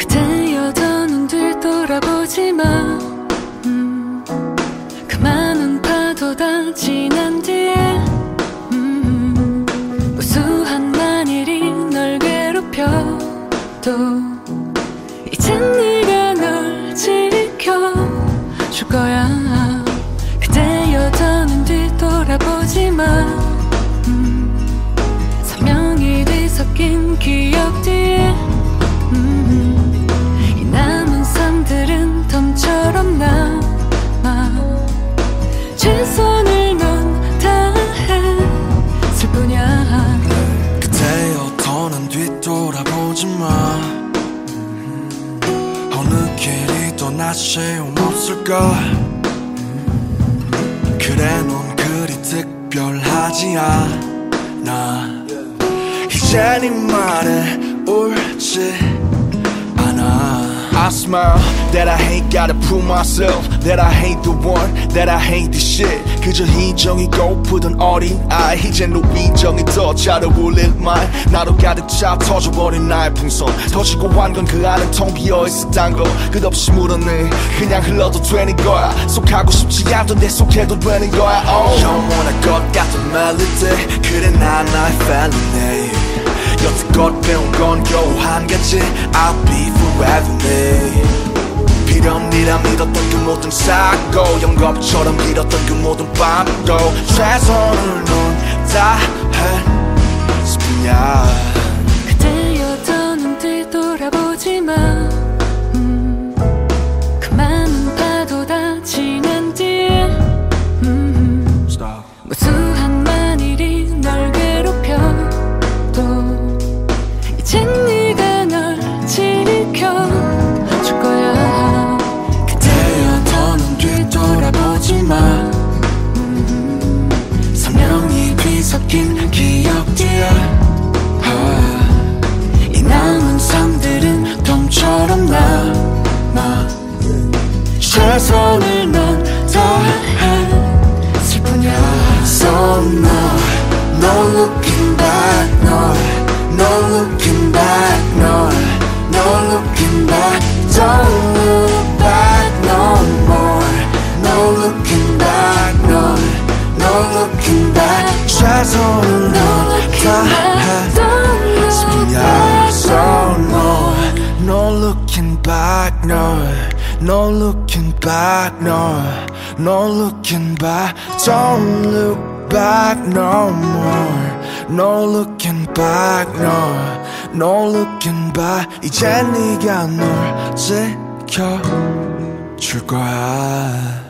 그대여 더는 뒤돌아보지 마. 그 많은 파도 다 지난 뒤에 무수한 만일이 널 괴롭혀도 이젠 네가 널 지켜줄 거야. 그대여 더는 뒤돌아보지 마. 선명히 뒤섞인 기억 뒤에 이 남은 삶들은 덤처럼 남아. 최선을 넌 다했을 뿐이야. 그대여 더는 뒤돌아보지 마. 어느 길이 또 나 소용없을까. 그래 넌 그리 특별하지 않아. 이제 네 말에 옳지 않아. I smile that I hate, gotta prove myself that I hate the one, that I hate this shit. 그저 희정이 고프던 어린 아이 이젠 노비정이 더 잘 어울릴 말. 나로 가득 차 터져버린 나의 풍선. 터지고 한 건 그 안은 텅 비어있었단 거. 끝없이 물었네 그냥 흘러도 되는 거야. 속하고 싶지 않던데 속해도 되는 거야. Oh. 영원할 것 같은 멜로디 그래 난 나의 felony. 여태껏 배운 건 겨우 한 가지 I'll be forever me. 필연이라 믿었던 그 모든 사고 영겁처럼 길었던 그 모든 밤도 최선을 넌 다했을 뿐이야. 그대여 더는 뒤돌아보지 마. 그 많은 파도 다 지난 뒤에 무수한 만일이 널 괴롭혀도 이젠 네가 널 지켜줄 거야. 그대여 더는 뒤돌아보지 마. 선명히 뒤섞인 기억 뒤에 이 남은 삶들은 덤처럼 남아. 최선을 넌 다했을 뿐이야. So no looking back, no looking back, no looking back. Don't look back no more. No looking back, no looking back. 최선을 넌 다했을 뿐이야. So no looking back, no looking back, no looking back. Don't look back no more. No looking back, no looking back. 이제 네가 널 지켜줄 거야.